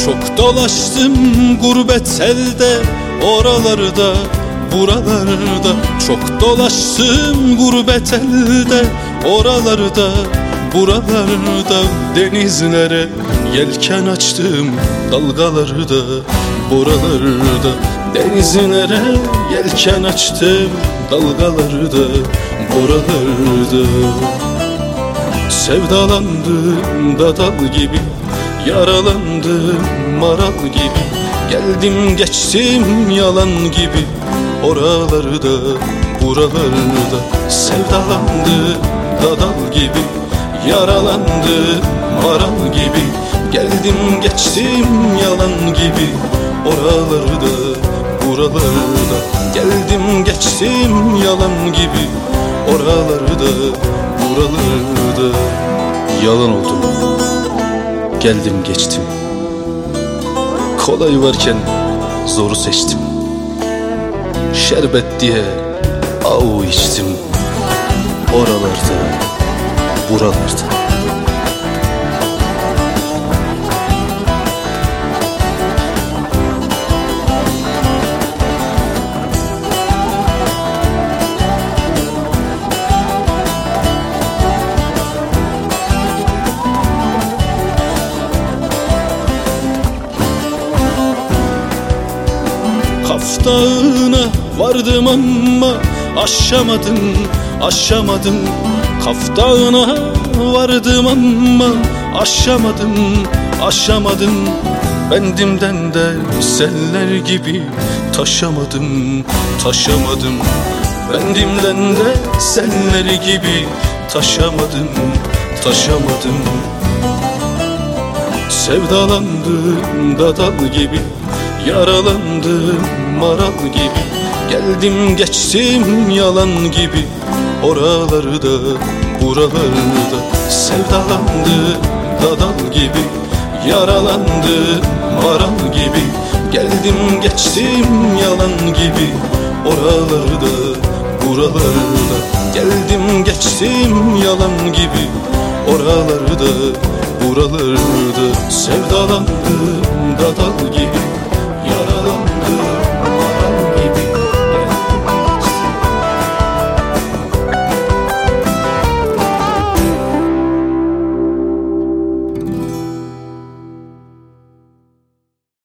Çok dolaştım gurbet elde, oralarda buralarda. Çok dolaştım gurbet elde, oralarda buralarda. Denizlere yelken açtım, dalgalarda buralarda. Denizlere yelken açtım, dalgalarda buralarda. Sevdalandım da dal gibi, yaralandım maral gibi. Geldim geçtim yalan gibi, oralarda buralarda. Sevdalandım da dal gibi, yaralandım maral gibi. Geldim geçtim yalan gibi, oralarda buralarda. Geldim geçtim yalan gibi, oralarda buralarda. Yalan oldum, geldim geçtim. Kolay varken zoru seçtim. Şerbet diye avu içtim, oralarda buralarda. Kaf Dağı'na vardım ama aşamadım, aşamadım. Kaf Dağı'na vardım ama aşamadım, aşamadım. Bendimden de seller gibi taşamadım, taşamadım. Bendimden de seller gibi taşamadım, taşamadım. Sevdalandım da dal gibi, yaralandım maral gibi. Geldim geçtim yalan gibi, oralarda buralarda. Sevdalandım da dal gibi, yaralandım maral gibi. Geldim geçtim yalan gibi, oralarda buralarda. Geldim geçtim yalan gibi, oralarda buralarda. Sevdalandım da dal gibi,